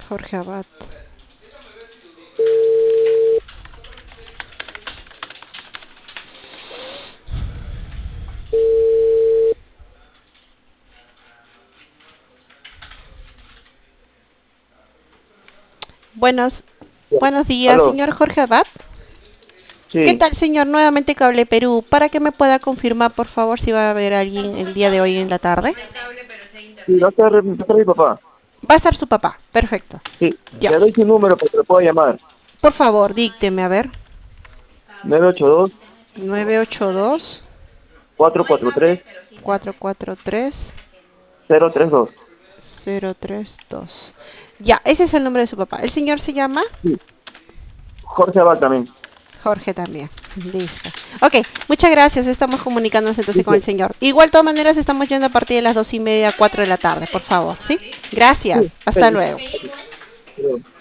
Jorge Abad. Buenos días, Aló, señor Jorge Abad. ¿Qué sí, tal, señor? Nuevamente Cable Perú. Para que me pueda confirmar, por favor, si va a haber alguien el día de hoy en la tarde. sí, va a estar mi papá. Va a estar su papá. Perfecto. Sí, Ya. le doy su número para que lo pueda llamar. Por favor, dícteme, a ver. 982 982 443 443 032. 032. Ya, ese es el nombre de su papá. ¿El señor se llama? Sí, Jorge Abad también. Jorge también. Listo. Ok, muchas gracias. Estamos comunicándonos entonces con el Dice, señor. Igual, de todas maneras, estamos yendo a partir de las 2:30, 4 de la tarde, por favor. ¿Sí? sí, Gracias. Hasta sí, luego. sí.